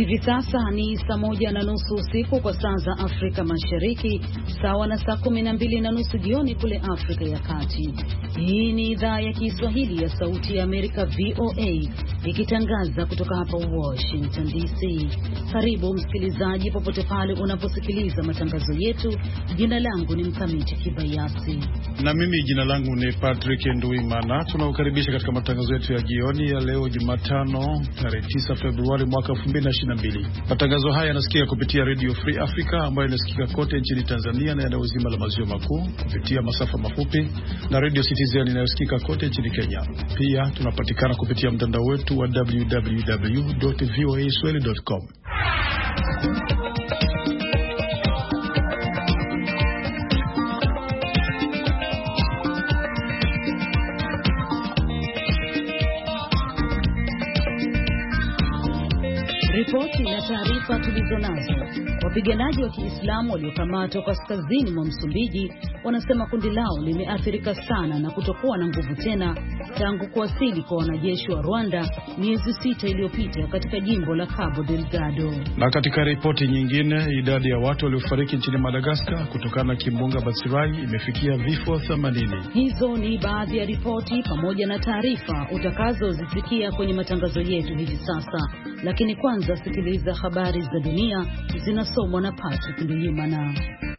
Hivi sasa ni saa 1:30 usiku kwa saa za Afrika Mashariki, sawa na saa 12:30 jioni kule Afrika ya Kati. Hii ni idhaa ya Kiswahili ya Sauti ya Amerika VOA, ikitangaza kutoka hapa Washington DC. Karibu msikilizaji popote pale unaposikiliza matangazo yetu. Jina langu ni Mkamiti Kibayasi. Na mimi jina langu ni Patrick Nduimana. Tunakukaribisha katika matangazo yetu ya jioni ya leo Jumatano, tarehe 9 Februari mwaka 2022. Matangazo haya yanasikika kupitia Radio Free Africa ambayo inasikika kote nchini Tanzania na eneo zima la maziwa makuu kupitia masafa mafupi, na Radio Citizen inayosikika kote nchini Kenya. Pia tunapatikana kupitia mtandao wetu wa www.voaswahili.com. Ripoti na taarifa tulizonazo. Wapiganaji wa Kiislamu waliokamatwa kaskazini mwa Msumbiji wanasema kundi lao limeathirika sana na kutokuwa na nguvu tena tangu kuwasili kwa wanajeshi wa Rwanda miezi 6 iliyopita katika jimbo la Cabo Delgado. Na katika ripoti nyingine, idadi ya watu waliofariki nchini Madagascar kutokana na kimbunga Batsirai imefikia vifo 80. Hizo ni baadhi ya ripoti pamoja na taarifa utakazozisikia kwenye matangazo yetu hivi sasa. Lakini kwanza sikiliza habari za dunia zinasomwa na Patrick Nduimana.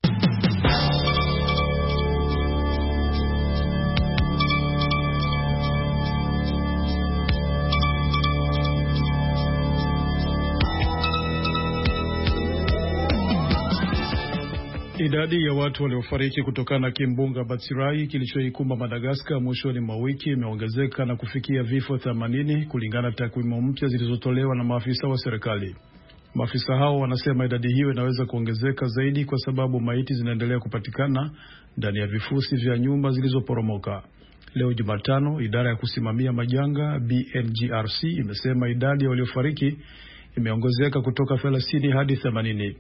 Idadi ya watu waliofariki kutokana na kimbunga Batsirai kilichoikumba Madagascar mwishoni mwa wiki imeongezeka na kufikia vifo 80 kulingana na takwimu mpya zilizotolewa na maafisa wa serikali. Maafisa hao wanasema idadi hiyo inaweza kuongezeka zaidi kwa sababu maiti zinaendelea kupatikana ndani ya vifusi vya nyumba zilizoporomoka. Leo Jumatano, idara ya kusimamia majanga BNGRC imesema idadi ya waliofariki imeongezeka kutoka 30 hadi 80.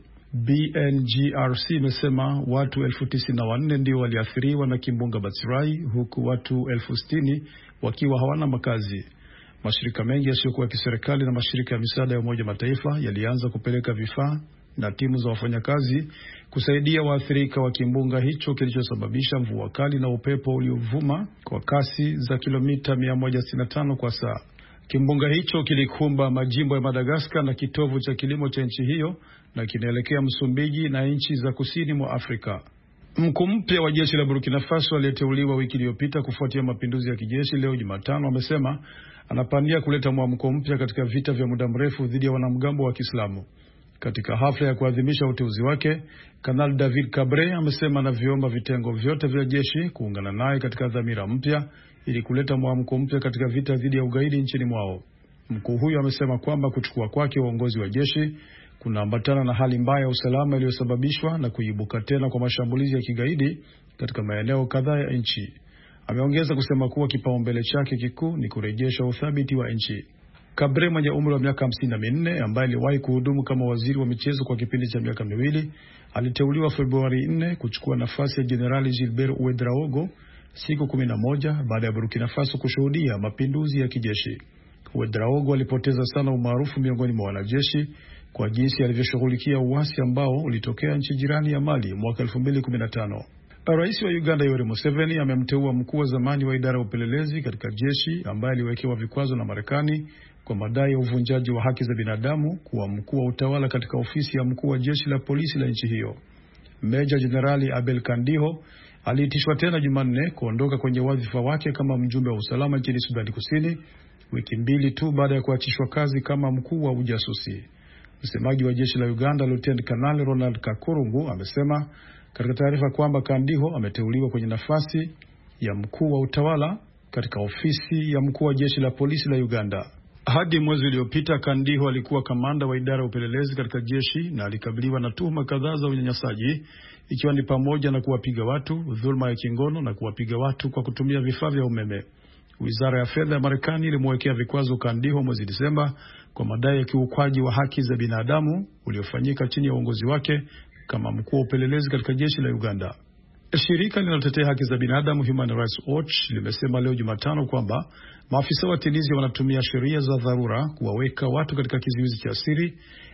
BNGRC imesema watu 94,000 ndio waliathiriwa na kimbunga Batsirai, huku watu 60,000 wakiwa hawana makazi. Mashirika mengi yasiyokuwa ya kiserikali na mashirika ya misaada ya Umoja Mataifa yalianza kupeleka vifaa na timu za wafanyakazi kusaidia waathirika wa kimbunga hicho kilichosababisha mvua kali na upepo uliovuma kwa kasi za kilomita 165 kwa saa. Kimbunga hicho kilikumba majimbo ya Madagascar na kitovu cha kilimo cha nchi hiyo na kinaelekea Msumbiji na nchi za kusini mwa Afrika. Mkuu mpya wa jeshi la Burkina Faso aliyeteuliwa wiki iliyopita kufuatia mapinduzi ya kijeshi leo Jumatano amesema anapania kuleta mwamko mpya katika vita vya muda mrefu dhidi ya wanamgambo wa Kiislamu. Katika hafla ya kuadhimisha uteuzi wake, Kanali David Cabre amesema anaviomba vitengo vyote vya jeshi kuungana naye katika dhamira mpya ili kuleta mwamko mpya katika vita dhidi ya ugaidi nchini mwao. Mkuu huyo amesema kwamba kuchukua kwake uongozi wa jeshi kunaambatana na hali mbaya ya usalama iliyosababishwa na kuibuka tena kwa mashambulizi ya kigaidi katika maeneo kadhaa ya nchi. Ameongeza kusema kuwa kipaumbele chake kikuu ni kurejesha uthabiti wa nchi. Cabre mwenye umri wa miaka 54 ambaye aliwahi kuhudumu kama waziri wa michezo kwa kipindi cha miaka 2 aliteuliwa Februari 4 kuchukua nafasi ya Jenerali Gilbert Ouedraogo siku 11 baada ya Burkina Faso kushuhudia mapinduzi ya kijeshi. Ouedraogo alipoteza sana umaarufu miongoni mwa wanajeshi kwa jinsi alivyoshughulikia uasi ambao ulitokea nchi jirani ya Mali mwaka 2015. Rais wa Uganda Yoweri Museveni amemteua mkuu wa zamani wa idara ya upelelezi katika jeshi ambaye aliwekewa vikwazo na Marekani kwa madai ya uvunjaji wa haki za binadamu kuwa mkuu wa utawala katika ofisi ya mkuu wa jeshi la polisi la nchi hiyo. Meja Jenerali Abel Kandiho aliitishwa tena Jumanne kuondoka kwenye wadhifa wake kama mjumbe wa usalama nchini Sudani Kusini, wiki 2 tu baada ya kuachishwa kazi kama mkuu wa ujasusi. Msemaji wa jeshi la Uganda Lieutenant Colonel Ronald Kakurungu amesema katika taarifa kwamba Kandiho ameteuliwa kwenye nafasi ya mkuu wa utawala katika ofisi ya mkuu wa jeshi la polisi la Uganda. Hadi mwezi uliopita, Kandiho alikuwa kamanda wa idara ya upelelezi katika jeshi na alikabiliwa na tuhuma kadhaa za unyanyasaji, ikiwa ni pamoja na kuwapiga watu, dhulma ya kingono na kuwapiga watu kwa kutumia vifaa vya umeme. Wizara ya fedha ya Marekani ilimwekea vikwazo Kandiho mwezi Disemba kwa madai ya kiukwaji wa haki za binadamu uliofanyika chini ya uongozi wake kama mkuu wa upelelezi katika jeshi la Uganda. Shirika linalotetea haki za binadamu Human Rights Watch limesema leo Jumatano kwamba maafisa wa Tunisia wanatumia sheria za dharura kuwaweka watu katika kizuizi cha siri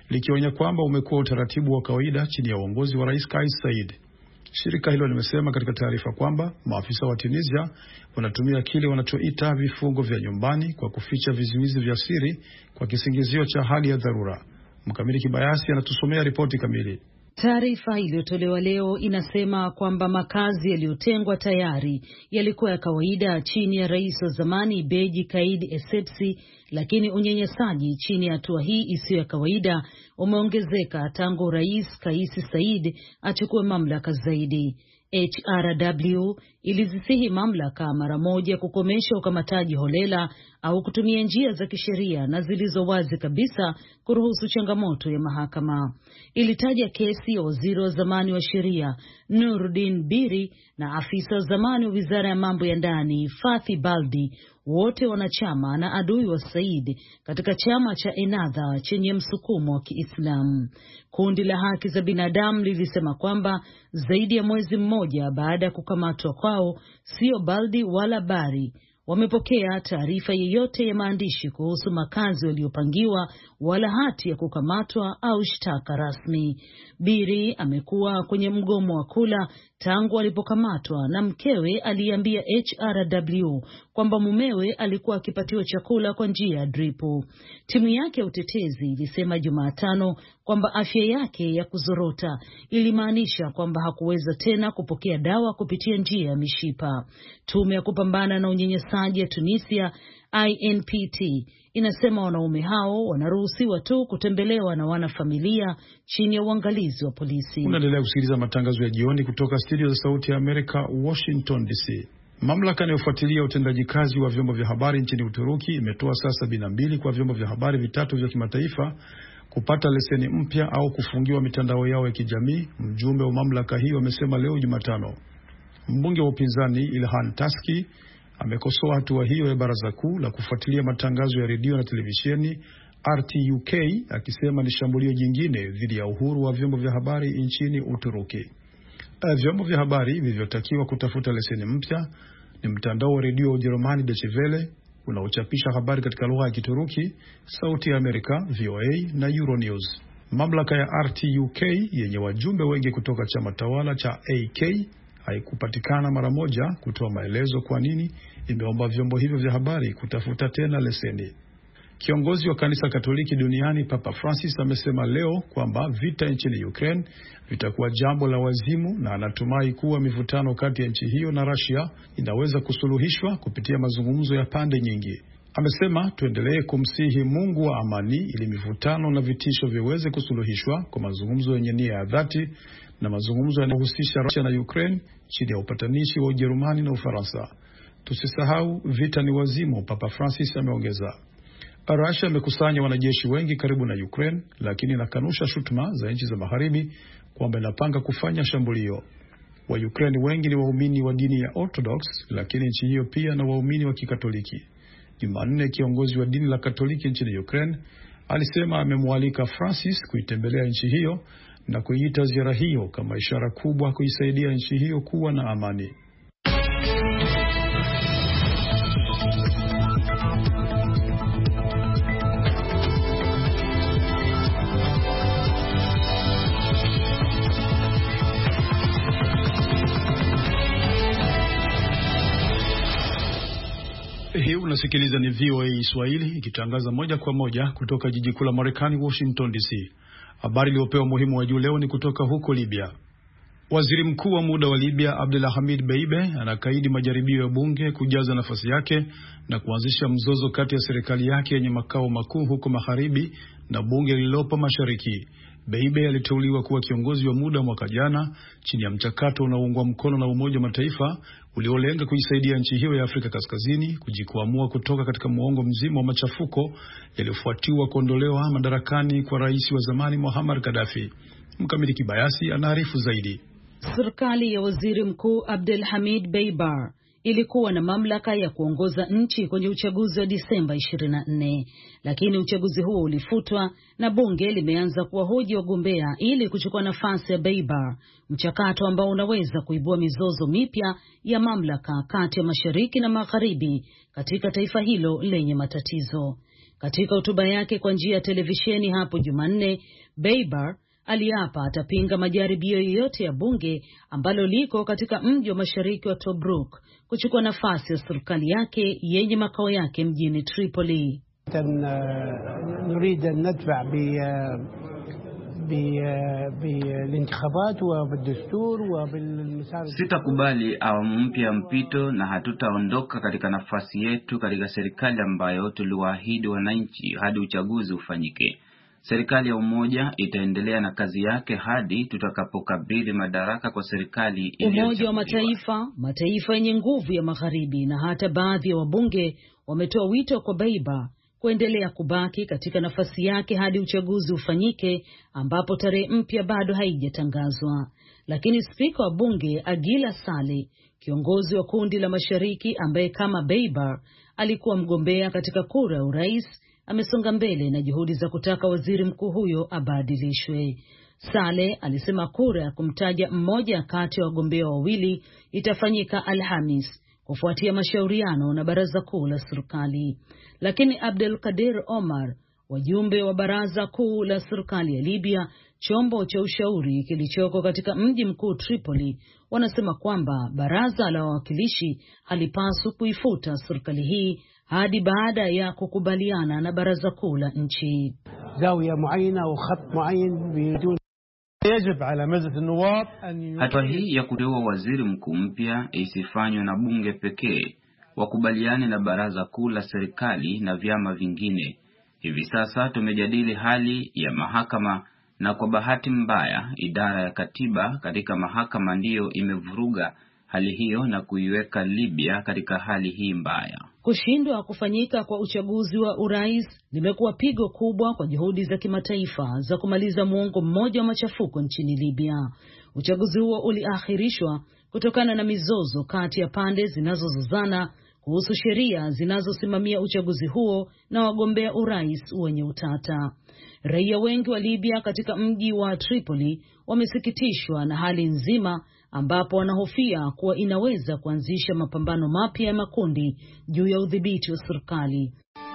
likionya kwamba umekuwa utaratibu wa kawaida chini ya uongozi wa Rais Kais Saied. Shirika hilo limesema katika taarifa kwamba maafisa wa Tunisia wanatumia kile wanachoita vifungo vya nyumbani kwa kuficha vizuizi vya siri kwa kisingizio cha hali ya dharura. Mkamili Kibayasi anatusomea ripoti kamili. Taarifa iliyotolewa leo inasema kwamba makazi yaliyotengwa tayari yalikuwa ya kawaida chini ya rais wa zamani Beji Caid Essebsi, lakini unyanyasaji chini ya hatua hii isiyo ya kawaida umeongezeka tangu Rais Kais Saied achukue mamlaka zaidi. HRW ilizisihi mamlaka mara moja kukomesha ukamataji holela au kutumia njia za kisheria na zilizo wazi kabisa kuruhusu changamoto ya mahakama. Ilitaja kesi ya waziri wa zamani wa sheria Nuruddin Biri na afisa wa zamani wa wizara ya mambo ya ndani Fathi Baldi, wote wanachama na adui wa Said katika chama cha Ennahda chenye msukumo wa Kiislamu. Kundi la haki za binadamu lilisema kwamba zaidi ya mwezi mmoja baada ya kukamatwa kwao, sio Baldi wala Bari wamepokea taarifa yeyote ya maandishi kuhusu makazi waliopangiwa wala hati ya kukamatwa au shtaka rasmi. Biri amekuwa kwenye mgomo wa kula tangu alipokamatwa, na mkewe aliambia HRW kwamba mumewe alikuwa akipatiwa chakula kwa njia ya dripu. Timu yake ya utetezi ilisema Jumatano kwamba afya yake ya kuzorota ilimaanisha kwamba hakuweza tena kupokea dawa kupitia njia ya mishipa. Tume ya kupambana na unyanyasaji ya Tunisia INPT inasema wanaume hao wanaruhusiwa tu kutembelewa na wanafamilia chini ya uangalizi wa polisi. Unaendelea kusikiliza matangazo ya jioni kutoka studio za Sauti ya Amerika, Washington DC. Mamlaka inayofuatilia utendaji kazi wa vyombo vya habari nchini Uturuki imetoa saa 72 kwa vyombo vya habari vitatu vya kimataifa kupata leseni mpya au kufungiwa mitandao yao ya kijamii, mjumbe wa mamlaka hiyo amesema leo Jumatano. Mbunge wa upinzani Ilhan Taski amekosoa hatua hiyo ya baraza kuu la kufuatilia matangazo ya redio na televisheni RTUK, akisema ni shambulio jingine dhidi ya uhuru wa vyombo vya habari nchini Uturuki. Vyombo vya habari vilivyotakiwa kutafuta leseni mpya ni mtandao wa redio wa Ujerumani Deutsche Welle unaochapisha habari katika lugha ya Kituruki, Sauti ya Amerika VOA na Euronews. Mamlaka ya RTUK yenye wajumbe wengi kutoka chama tawala cha AK haikupatikana mara moja kutoa maelezo kwa nini imeomba vyombo hivyo vya habari kutafuta tena leseni. Kiongozi wa kanisa Katoliki duniani Papa Francis amesema leo kwamba vita nchini Ukraine vitakuwa jambo la wazimu, na anatumai kuwa mivutano kati ya nchi hiyo na Russia inaweza kusuluhishwa kupitia mazungumzo ya pande nyingi. Amesema tuendelee kumsihi Mungu wa amani ili mivutano na vitisho viweze kusuluhishwa kwa mazungumzo yenye nia ya dhati na mazungumzo yanayohusisha Russia na Ukraine chini ya upatanishi wa Ujerumani na Ufaransa. Tusisahau vita ni wazimu, Papa Francis ameongeza. Russia imekusanya wanajeshi wengi karibu na Ukraine, lakini inakanusha shutuma za nchi za magharibi kwamba inapanga kufanya shambulio. Wa Ukraine wengi ni waumini wa dini ya Orthodox, lakini nchi hiyo pia na waumini wa Kikatoliki. Jumanne, kiongozi wa dini la Katoliki nchini Ukraine alisema amemwalika Francis kuitembelea nchi hiyo na kuiita ziara hiyo kama ishara kubwa kuisaidia nchi hiyo kuwa na amani. Hii unasikiliza ni VOA Swahili ikitangaza moja kwa moja kutoka jiji kuu la Marekani, Washington DC. Habari iliyopewa muhimu wa juu leo ni kutoka huko Libya. Waziri mkuu wa muda wa Libya Abdelhamid Dbeibeh anakaidi majaribio ya bunge kujaza nafasi yake na kuanzisha mzozo kati ya serikali yake yenye makao makuu huko magharibi na bunge lililopo mashariki. Dbeibeh aliteuliwa kuwa kiongozi wa muda mwaka jana chini ya mchakato unaoungwa mkono na Umoja wa Mataifa uliolenga kuisaidia nchi hiyo ya Afrika Kaskazini kujikwamua kutoka katika muongo mzima wa machafuko yaliyofuatiwa kuondolewa madarakani kwa rais wa zamani Muammar Gaddafi. Mkamili Kibayasi anaarifu zaidi. Serikali ya waziri mkuu Abdelhamid Dbeibeh ilikuwa na mamlaka ya kuongoza nchi kwenye uchaguzi wa Disemba 24, lakini uchaguzi huo ulifutwa na bunge limeanza kuwahoji wagombea ili kuchukua nafasi ya Dbeibeh, mchakato ambao unaweza kuibua mizozo mipya ya mamlaka kati ya mashariki na magharibi katika taifa hilo lenye matatizo. Katika hotuba yake kwa njia ya televisheni hapo Jumanne, Beibar aliapa atapinga majaribio yoyote ya bunge ambalo liko katika mji wa mashariki wa Tobruk kuchukua nafasi ya serikali yake yenye makao yake mjini Tripoli. Sitakubali awamu mpya mpito na hatutaondoka katika nafasi yetu katika serikali ambayo tuliwaahidi wananchi hadi uchaguzi ufanyike. Serikali ya umoja itaendelea na kazi yake hadi tutakapokabidhi madaraka kwa serikali. Umoja wa mataifa yenye nguvu ya magharibi na hata baadhi ya wabunge wametoa wito kwa Beibar kuendelea kubaki katika nafasi yake hadi uchaguzi ufanyike, ambapo tarehe mpya bado haijatangazwa. Lakini spika wa bunge Agila Saleh, kiongozi wa kundi la mashariki ambaye kama Beibar alikuwa mgombea katika kura ya urais, amesonga mbele na juhudi za kutaka waziri mkuu huyo abadilishwe. Saleh alisema kura ya kumtaja mmoja kati ya wagombea wawili itafanyika Alhamis kufuatia mashauriano na baraza kuu la serikali. Lakini Abdelkader Omar, wajumbe wa baraza kuu la serikali ya Libya, chombo cha ushauri kilichoko katika mji mkuu Tripoli, wanasema kwamba baraza la wawakilishi halipaswi kuifuta serikali hii hadi baada ya kukubaliana na baraza kuu la nchi. Hatua hii ya kuteua waziri mkuu mpya isifanywe na bunge pekee, wakubaliane na baraza kuu la serikali na vyama vingine. Hivi sasa tumejadili hali ya mahakama, na kwa bahati mbaya idara ya katiba katika mahakama ndiyo imevuruga hali hiyo na kuiweka Libya katika hali hii mbaya. Kushindwa kufanyika kwa uchaguzi wa urais limekuwa pigo kubwa kwa juhudi za kimataifa za kumaliza muongo mmoja wa machafuko nchini Libya. Uchaguzi huo uliahirishwa kutokana na mizozo kati ya pande zinazozozana kuhusu sheria zinazosimamia uchaguzi huo na wagombea urais wenye utata. Raia wengi wa Libya katika mji wa Tripoli wamesikitishwa na hali nzima, ambapo wanahofia kuwa inaweza kuanzisha mapambano mapya ya makundi juu ya udhibiti wa serikali.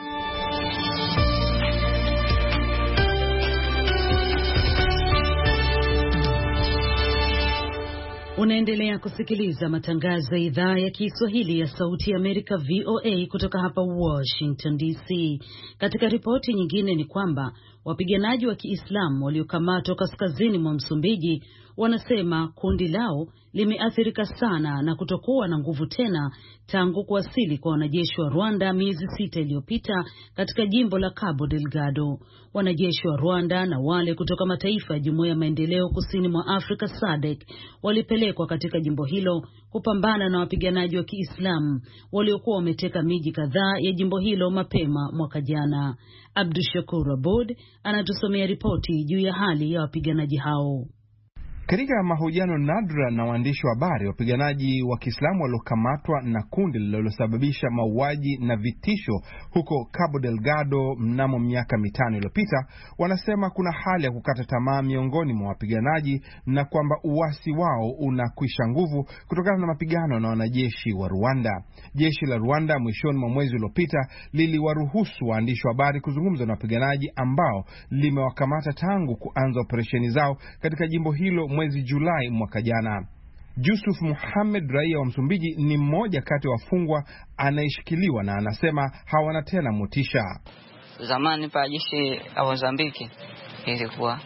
Unaendelea kusikiliza matangazo ya idhaa ya Kiswahili ya Sauti ya Amerika VOA kutoka hapa Washington DC. Katika ripoti nyingine ni kwamba wapiganaji wa Kiislamu waliokamatwa kaskazini mwa Msumbiji wanasema kundi lao limeathirika sana na kutokuwa na nguvu tena tangu kuwasili kwa wanajeshi wa Rwanda miezi 6 iliyopita katika jimbo la Cabo Delgado. Wanajeshi wa Rwanda na wale kutoka mataifa ya Jumuiya ya Maendeleo Kusini mwa Afrika SADC walipelekwa katika jimbo hilo kupambana na wapiganaji wa Kiislamu waliokuwa wameteka miji kadhaa ya jimbo hilo mapema mwaka jana. Abdushakur Abud anatusomea ripoti juu ya hali ya wapiganaji hao. Katika mahojiano nadra na waandishi wa habari, wapiganaji wa Kiislamu waliokamatwa na kundi lililosababisha mauaji na vitisho huko Cabo Delgado mnamo miaka 5 iliyopita wanasema kuna hali ya kukata tamaa miongoni mwa wapiganaji na kwamba uasi wao unakwisha nguvu kutokana na mapigano na wanajeshi wa Rwanda. Jeshi la Rwanda mwishoni mwa mwezi uliopita liliwaruhusu waandishi wa habari kuzungumza na wapiganaji ambao limewakamata tangu kuanza operesheni zao katika jimbo hilo mwezi Julai mwaka jana. Yusuf Muhammad, raia wa Msumbiji, ni mmoja kati ya wafungwa anayeshikiliwa na anasema hawana tena motisha. Zamani pa jeshi la Mozambiki ilikuwa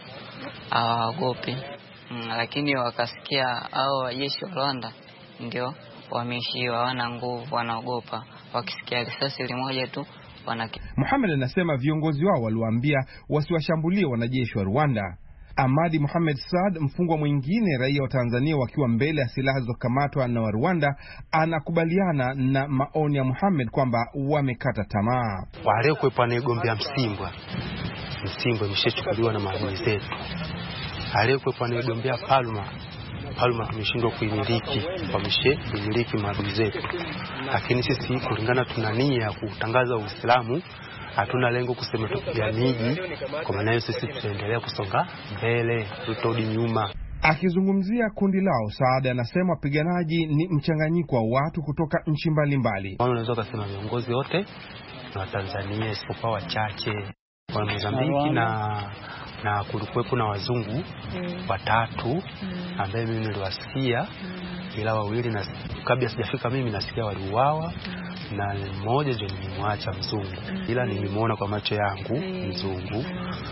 hawaogopi, lakini wakasikia hao jeshi wa Rwanda ndio wameishiwa, wana nguvu, wanaogopa. Wakisikia risasi moja tu Muhammad anasema viongozi wao waliwaambia wasiwashambulie wanajeshi wa Rwanda. Ahmadi Mohamed Saad, mfungwa mwingine raia wa Tanzania, wakiwa mbele ya silaha zilizokamatwa na wa Rwanda, anakubaliana na maoni ya Muhammad kwamba wamekata tamaa. Wale kwa panagombea Msimbwa imeshachukuliwa na maadui zetu. Wale kwa panagombea Palma tumeshindwa kuimiliki, wameshaimiliki maadui zetu. Lakini sisi kulingana tuna nia ya kutangaza Uislamu, hatuna lengo kusema tupiga miji. Kwa maana hiyo sisi tutaendelea kusonga mbele, tutarudi nyuma. Akizungumzia kundi lao, Saada anasema wapiganaji ni mchanganyiko wa watu kutoka nchi mbalimbali. Unaweza kusema viongozi wote na Tanzania isipokuwa wachache wa Mozambiki na kulikuwepo na wazungu watatu ambaye mimi niliwasikia, ila wawili na kabla sijafika mimi nasikia waliuawa na mmoja ndio nilimwacha mzungu, ila nilimuona kwa macho yangu mzungu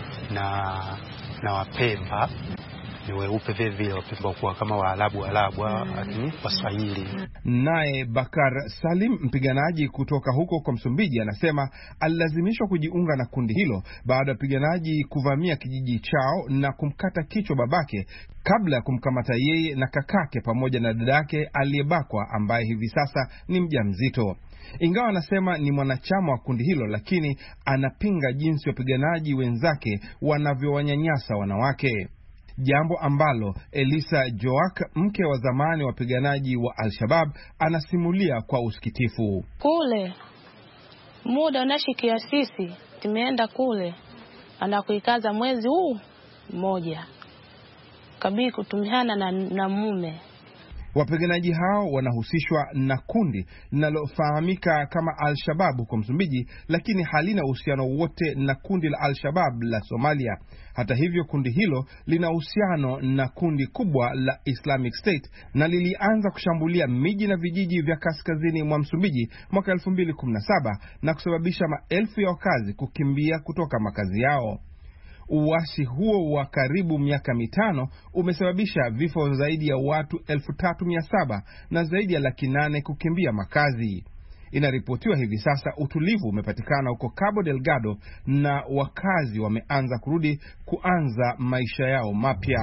na Wapemba ni weupe vile Wapemba kwa kama Waarabu lakini Waswahili. Naye Bakar Salim, mpiganaji kutoka huko kwa Msumbiji, anasema alilazimishwa kujiunga na kundi hilo baada ya wapiganaji kuvamia kijiji chao na kumkata kichwa babake kabla ya kumkamata yeye na kakake pamoja na dadake aliyebakwa ambaye hivi sasa ni mjamzito. Ingawa anasema ni mwanachama wa kundi hilo, lakini anapinga jinsi wapiganaji wenzake wanavyowanyanyasa wanawake. Jambo ambalo Elisa Joak, mke wa zamani wapiganaji wa Al-Shabaab, anasimulia kwa usikitifu. Kule muda unashikia sisi, tumeenda kule anakuikaza mwezi huu mmoja kabisa kutumiana na mume. Wapiganaji hao wanahusishwa na kundi linalofahamika kama Al-Shabaab kwa Msumbiji, lakini halina uhusiano wote na kundi la Al-Shabaab la Somalia. Hata hivyo, kundi hilo lina uhusiano na kundi kubwa la Islamic State na lilianza kushambulia miji na vijiji vya kaskazini mwa Msumbiji mwaka 2017 na kusababisha maelfu ya wakazi kukimbia kutoka makazi yao. Uasi huo wa karibu miaka 5 umesababisha vifo zaidi ya watu 3,700 na zaidi ya 800,000 kukimbia makazi. Inaripotiwa hivi sasa utulivu umepatikana huko Cabo Delgado na wakazi wameanza kuanza maisha yao mapya.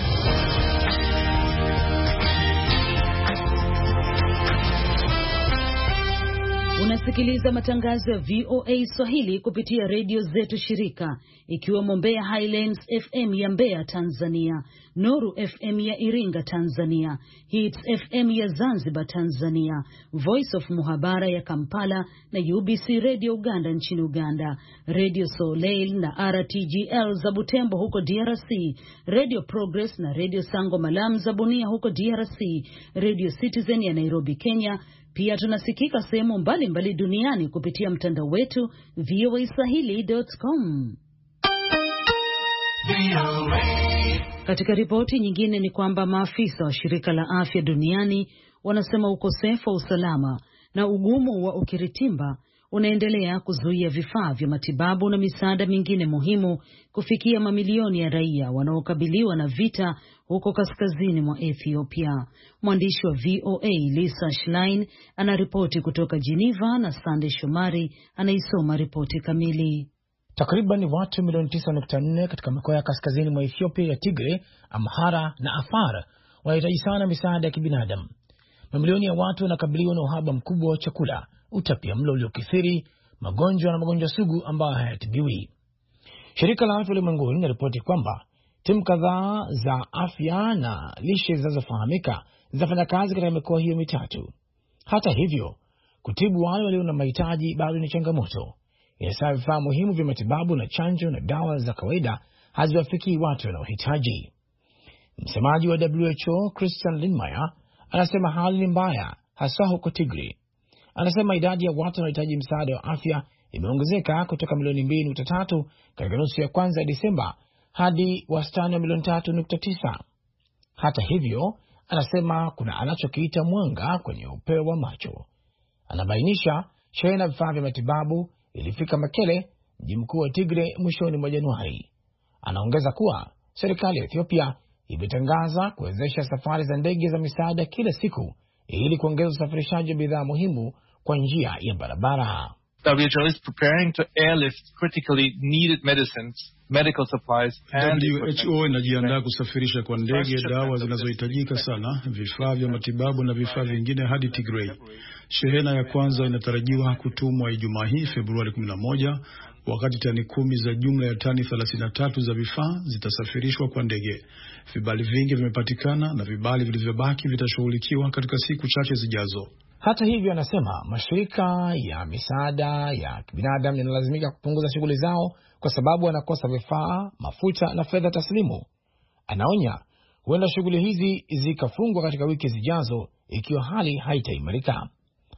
Unasikiliza matangazo ya VOA Swahili kupitia redio zetu shirika, ikiwemo Mbeya Highlands FM ya Mbeya Tanzania, Nuru FM ya Iringa Tanzania, Hits FM ya Zanzibar Tanzania, Voice of Muhabara ya Kampala na UBC Radio Uganda nchini Uganda, Radio Soleil na RTGL za Butembo huko DRC, Radio Progress na Radio Sango Malam za Bunia huko DRC, Radio Citizen ya Nairobi Kenya. Pia tunasikika sehemu mbalimbali duniani kupitia mtandao wetu voaswahili.com. Katika ripoti nyingine ni kwamba maafisa wa shirika la afya duniani wanasema ukosefu wa usalama na ugumu wa ukiritimba unaendelea kuzuia vifaa vya matibabu na misaada mingine muhimu kufikia mamilioni ya raia wanaokabiliwa na vita huko kaskazini mwa Ethiopia. Mwandishi wa VOA Lisa Schlein anaripoti kutoka Geneva na Sande Shomari anaisoma ripoti kamili. Takriban watu milioni 9.4 katika mikoa ya kaskazini mwa Ethiopia ya Tigray, Amhara na Afar wanahitaji sana misaada ya kibinadamu. Mamilioni ya watu wanakabiliwa na uhaba mkubwa wa chakula, utapiamlo uliokithiri, magonjwa na magonjwa sugu ambayo hayatibiwi. Shirika la Afya Ulimwenguni linaripoti kwamba timu kadhaa za afya na lishe zinazofahamika zinafanya kazi katika mikoa hiyo mitatu. Hata hivyo, kutibu wale walio na mahitaji bado ni changamoto. Inasema vifaa muhimu vya matibabu na chanjo na dawa za kawaida haziwafikii watu wanaohitaji. Msemaji wa WHO Christian Lindmeier anasema hali ni mbaya hasa huko Tigray. Anasema idadi ya watu wanaohitaji msaada wa afya imeongezeka kutoka milioni 2.3 katika nusu ya kwanza ya Disemba hadi wastani wa milioni 3.9. Hata hivyo, anasema kuna anachokiita mwanga kwenye upeo wa macho. Anabainisha shehena vifaa vya matibabu ilifika Mekele, mji mkuu wa Tigray, mwishoni mwa Januari. Anaongeza kuwa serikali ya Ethiopia imetangaza kuwezesha safari za ndege za misaada kila siku ili kuongeza usafirishaji wa bidhaa muhimu kwa njia ya barabara. WHO is preparing to airlift critically needed medicines, medical supplies and WHO inajiandaa kusafirisha kwa ndege dawa zinazohitajika sana, vifaa vya matibabu na vifaa vingine hadi Tigray. Shehena ya kwanza inatarajiwa kutumwa Ijumaa hii Februari 11, wakati tani 10 za jumla ya tani 33 za vifaa zitasafirishwa kwa ndege. Vibali vingi vimepatikana na vibali vilivyobaki vitashughulikiwa katika siku chache zijazo. Hata hivyo, anasema mashirika ya misaada ya kibinadamu yanalazimika kupunguza shughuli zao kwa sababu wanakosa vifaa, mafuta na fedha taslimu. Anaonya huenda shughuli hizi zikafungwa katika wiki zijazo ikiwa hali haitaimarika.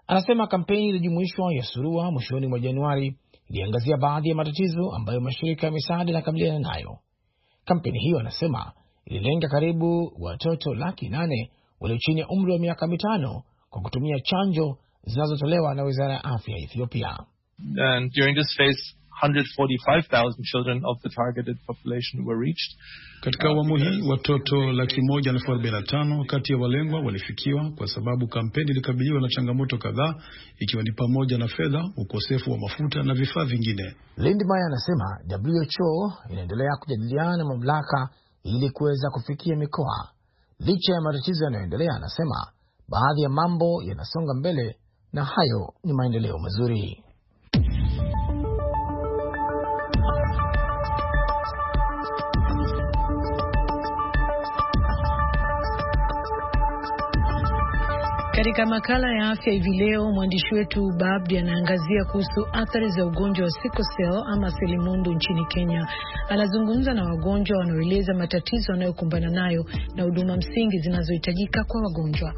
Anasema kampeni iliyojumuishwa ya surua mwishoni mwa Januari iliangazia baadhi ya matatizo ambayo mashirika ya misaada yanakabiliana nayo. Kampeni hiyo, anasema, ililenga karibu watoto 800,000 walio chini ya umri wa miaka 5 kwa kutumia chanjo zinazotolewa na Wizara ya Afya ya Ethiopia. And during this phase, 145,000 children of the targeted population were reached. Katika awamu hii watoto 145,000 kati ya walengwa walifikiwa, kwa sababu kampeni ilikabiliwa na changamoto kadhaa, ikiwa ni pamoja na fedha, ukosefu wa mafuta na vifaa vingine. Lindmeier anasema WHO inaendelea kujadiliana na mamlaka ili kuweza kufikia mikoa. Licha ya matatizo yanayoendelea, anasema baadhi ya mambo yanasonga mbele na hayo ni maendeleo mazuri. Katika makala ya afya hivi leo, mwandishi wetu Babdi anaangazia kuhusu athari za ugonjwa wa sickle cell ama selimundu nchini Kenya. Anazungumza na wagonjwa wanaoeleza matatizo wanayokumbana nayo na huduma msingi zinazohitajika kwa wagonjwa.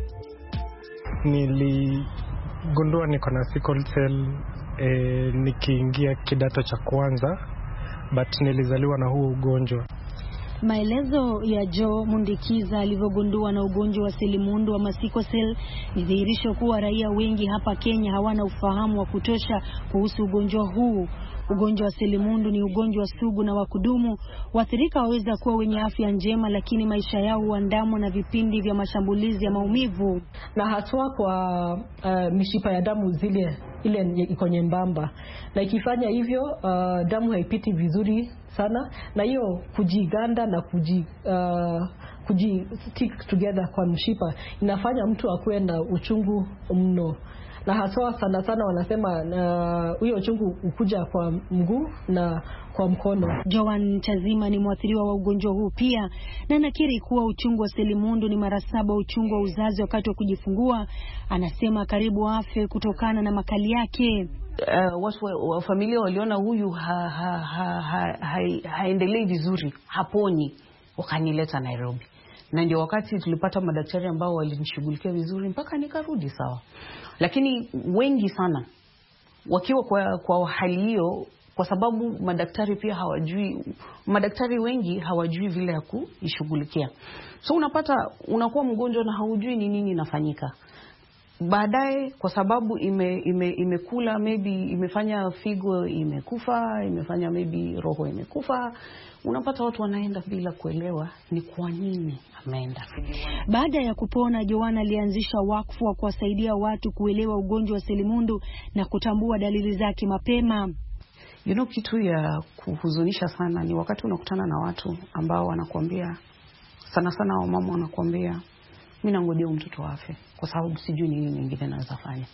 Niligundua niko na sickle cell nikiingia kidato cha kwanza, but nilizaliwa na huo ugonjwa. Maelezo ya Joe Mundikiza alivyogundua na ugonjwa wa selimundu wa sickle cell ni dhihirisho kuwa raia wengi hapa Kenya hawana ufahamu wa kutosha kuhusu ugonjwa huu. Ugonjwa wa selimundu ni ugonjwa sugu na wa kudumu. Waathirika waweza kuwa wenye afya njema, lakini maisha yao huandamwa na vipindi vya mashambulizi ya maumivu, na haswa kwa mishipa ya damu ile iko nyembamba, na ikifanya hivyo damu haipiti vizuri sana, na hiyo kujiganda na stick together kwa mshipa inafanya mtu akuwe na uchungu mno, na haswa sana wanasema huyo uchungu ukuja kwa mguu na kwa mkono. Joan Chazima ni mwathiriwa wa ugonjwa huu pia, na nakiri kuwa uchungu wa selimundu ni mara 7 uchungu wa uzazi wakati wa kujifungua. Anasema karibu afe kutokana na makali yake. Watu wa familia waliona huyu haendelei vizuri, haponi, wakanileta Nairobi. Na ndio wakati tulipata madaktari ambao walinishughulikia vizuri mpaka nikarudi sawa. Lakini wengi sana wakiwa kwa hali hiyo, kwa sababu madaktari pia madaktari wengi hawajui vile ya kuishughulikia. So unapata unakuwa mgonjwa na haujui ni nini inafanyika. Baadaye kwa sababu imekula, maybe imefanya figo imekufa, imefanya maybe roho imekufa, unapata watu wanaenda bila kuelewa ni kwa nini ameenda. Baada ya kupona, Joana alianzisha wakfu wa kuwasaidia watu kuelewa ugonjwa wa selimundu na kutambua dalili zake mapema. Kitu ya kuhuzunisha sana ni wakati unakutana na watu ambao wanakuambia, sana wamama wanakuambia, mimi nangojea mtoto afe kwa sababu sijui nini nyingine naweza fanya.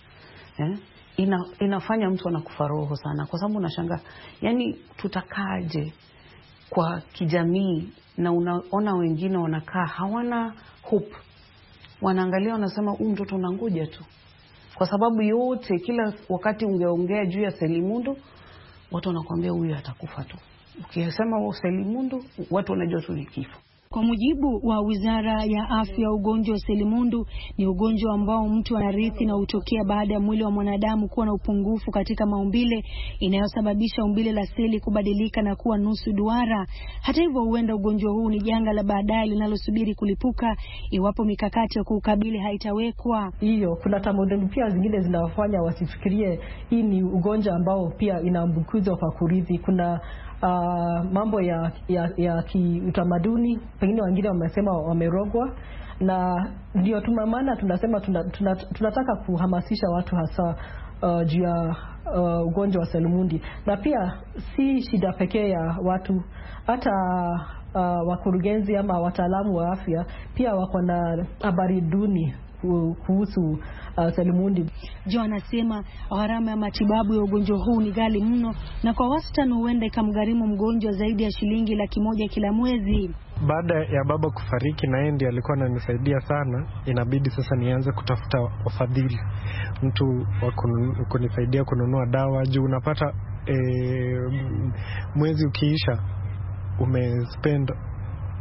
Inafanya mtu anakufa roho sana, kwa sababu unashangaa, yani tutakaje kwa kijamii, na unaona wengine wanakaa hawana hope. Wanaangalia wanasema mtoto unangoja tu. Kwa sababu yote kila wakati ungeongea juu ya selimundu, watu wanakuambia huyu atakufa tu. Ukisema selimundu, watu wanajua tu ni kifo. Kwa mujibu wa Wizara ya Afya, ugonjwa wa selimundu ni ugonjwa ambao mtu anarithi na hutokea baada ya mwili wa mwanadamu kuwa na upungufu katika maumbile inayosababisha umbile la seli kubadilika na kuwa nusu duara. Hata hivyo, huenda ugonjwa huu ni janga la baadaye linalosubiri kulipuka iwapo mikakati ya kuukabili haitawekwa. Kuna tamaduni pia zingine zinawafanya wasifikirie hii ni ugonjwa ambao pia inaambukizwa kwa kurithi. Kuna mambo ya kiutamaduni, pengine wengine wamesema wamerogwa, na ndio tumamana tunasema tunataka kuhamasisha watu hasa juu ya ugonjwa wa selimundi. Na pia si shida pekee ya watu, hata wakurugenzi ama wataalamu wa afya pia wako na habari duni kuhusu selimundi. Jo anasema gharama ya matibabu ya ugonjwa huu ni ghali mno, na kwa wastani huenda ikamgharimu mgonjwa zaidi ya shilingi 100,000 kila mwezi. Baada ya baba kufariki, na yeye ndiye alikuwa ananisaidia sana, inabidi sasa nianze kutafuta wafadhili, mtu wa kunisaidia kununua dawa. Juu unapata mwezi ukiisha umespend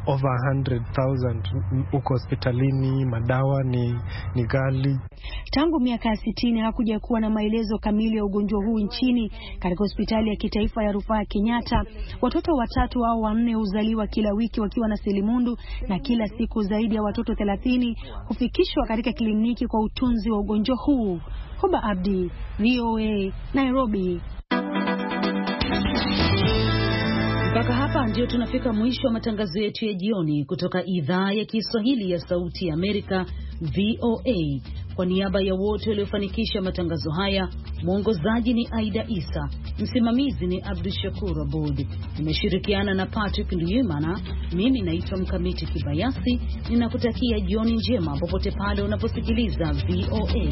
over 100,000 uko hospitalini, madawa ni ghali. Tangu miaka 60 hakuja kuwa na maelezo kamili ya ugonjwa huu nchini. Katika hospitali ya kitaifa ya rufaa Kenyatta, watoto 3 au 4 huzaliwa kila wiki wakiwa na selimundu, na kila siku zaidi ya watoto 30 hufikishwa katika kliniki kwa utunzi wa ugonjwa huu. Huba Abdi, VOA, Nairobi. Mpaka hapa ndio tunafika mwisho wa matangazo yetu ya jioni kutoka idhaa ya Kiswahili ya Sauti ya Amerika, VOA. Kwa niaba ya wote waliofanikisha matangazo haya, mwongozaji ni Aida Isa, msimamizi ni Abdul Shakur Abud, nimeshirikiana na Patrick Nduyimana. Mimi naitwa Mkamiti Kibayasi, ninakutakia jioni njema popote pale unaposikiliza VOA.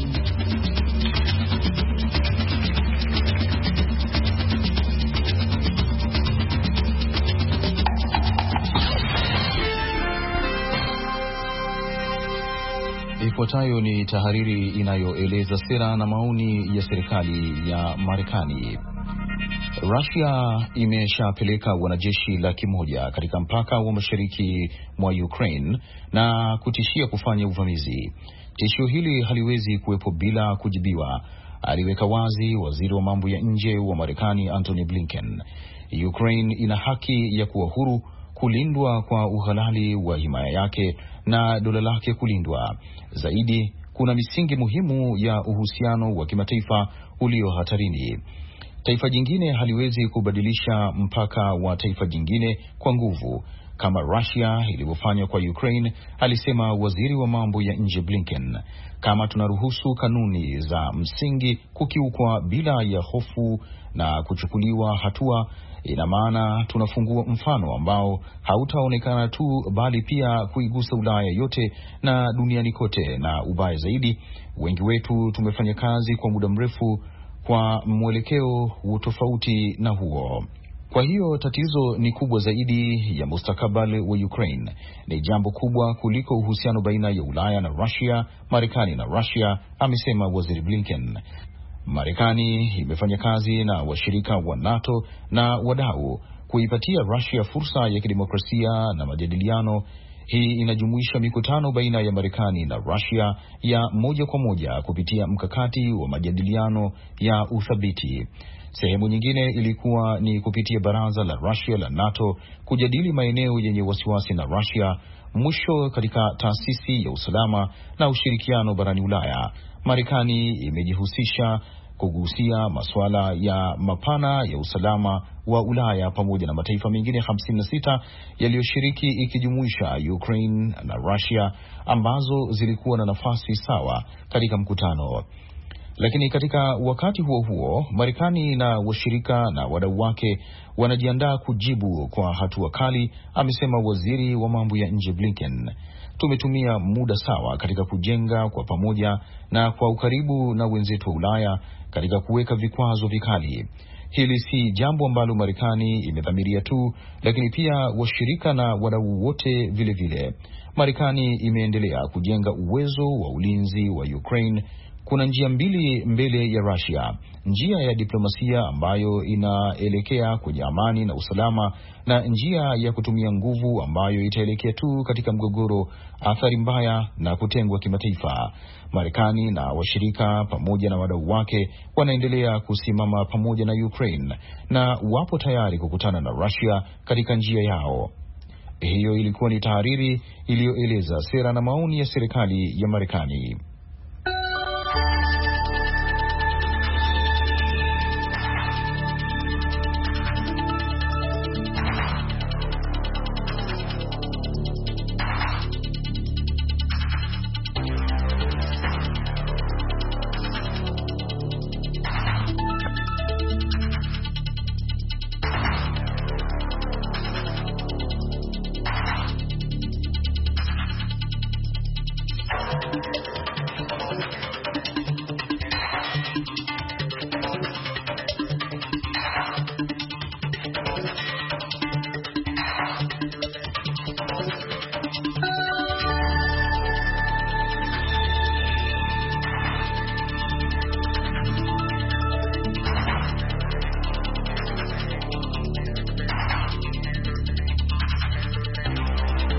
Ifuatayo ni tahariri inayoeleza sera na maoni ya serikali ya Marekani. Russia imeshapeleka wanajeshi 100,000 katika mpaka wa mashariki mwa Ukraine na kutishia kufanya uvamizi. Tishio hili haliwezi kuwepo bila kujibiwa, aliweka wazi waziri wa mambo ya nje wa Marekani Antony Blinken. Ukraine ina haki ya kuwa huru, kulindwa kwa uhalali wa himaya yake na dola lake kulindwa. Zaidi, kuna misingi muhimu ya uhusiano wa kimataifa ulio hatarini. Taifa jingine haliwezi kubadilisha mpaka wa taifa jingine kwa nguvu kama Russia ilivyofanya kwa Ukraine, alisema waziri wa mambo ya nje Blinken. Kama tunaruhusu kanuni za msingi kukiukwa bila ya hofu na kuchukuliwa hatua, ina maana tunafungua mfano ambao hautaonekana tu bali pia kuigusa Ulaya yote na duniani kote. Na ubaya zaidi, wengi wetu tumefanya kazi kwa muda mrefu kwa mwelekeo tofauti na huo. Kwa hiyo tatizo ni kubwa zaidi ya mustakabali wa Ukraine. Ni jambo kubwa kuliko uhusiano baina ya Ulaya na Russia, Marekani na Russia, amesema waziri Blinken. Marekani imefanya kazi na washirika wa NATO na wadau kuipatia Russia fursa ya kidemokrasia na majadiliano. Hii inajumuisha mikutano baina ya Marekani na Russia ya moja kwa moja kupitia mkakati wa majadiliano ya uthabiti. Sehemu nyingine ilikuwa ni kupitia baraza la Russia la NATO kujadili maeneo yenye wasiwasi na Russia. Mwisho, katika taasisi ya usalama na ushirikiano barani Ulaya, Marekani imejihusisha kugusia masuala ya mapana ya usalama wa Ulaya pamoja na mataifa mengine 56 yaliyoshiriki ikijumuisha Ukraine na Russia ambazo zilikuwa na nafasi sawa katika mkutano. Lakini katika wakati huo huo, Marekani na washirika na wadau wake wanajiandaa kujibu kwa hatua kali, amesema waziri wa mambo ya nje Blinken. Tumetumia muda sawa katika kujenga kwa pamoja na kwa ukaribu na wenzetu wa Ulaya katika kuweka vikwazo vikali. Hili si jambo ambalo Marekani imedhamiria tu, lakini pia washirika na wadau wote vile vile. Marekani imeendelea kujenga uwezo wa ulinzi wa Ukraine. Kuna njia mbili mbele ya Russia: njia ya diplomasia ambayo inaelekea kwenye amani na usalama, na njia ya kutumia nguvu ambayo itaelekea tu katika mgogoro, athari mbaya na kutengwa kimataifa. Marekani na washirika pamoja na wadau wake wanaendelea kusimama pamoja na Ukraine na wapo tayari kukutana na Russia katika njia yao. Hiyo ilikuwa ni tahariri iliyoeleza sera na maoni ya serikali ya Marekani.